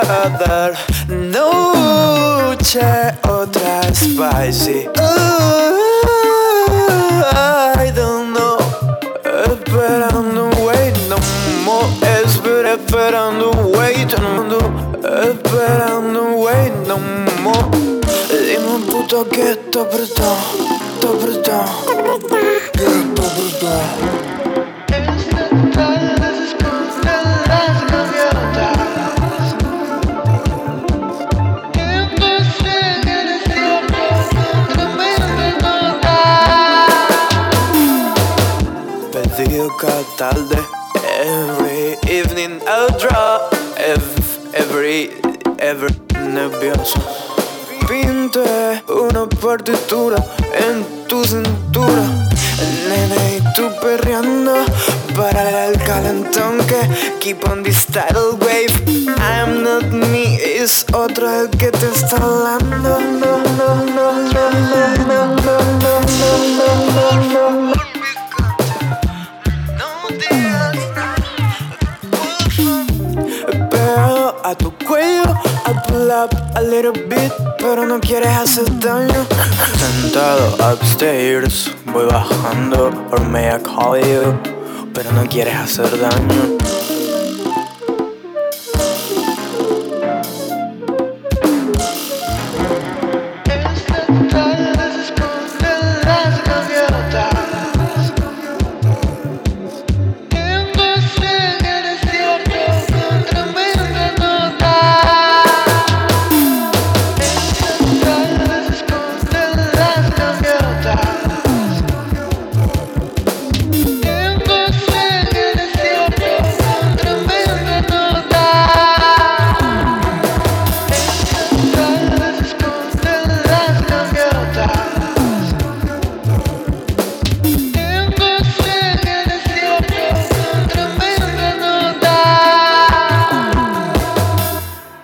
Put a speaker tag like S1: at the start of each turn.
S1: dar noche otra spicy. I don't know. Esperando, wait no more. Esperando, wait no. Esperando, wait no more. Dime puta que está apretado, está apretado. Que está apretado. Pedido cada tarde. Every evening I'll draw. Every nervioso. Pinte una partitura en tu cintura. Nene, y tú perreando para el calentón que keep on this tidal wave. I'm not me, es otro el que te está hablando. Pero a tu cuello, I pull up a little bit, pero no quieres hacer daño. Sentado upstairs, voy bajando, or may I call you, pero no quieres hacer daño.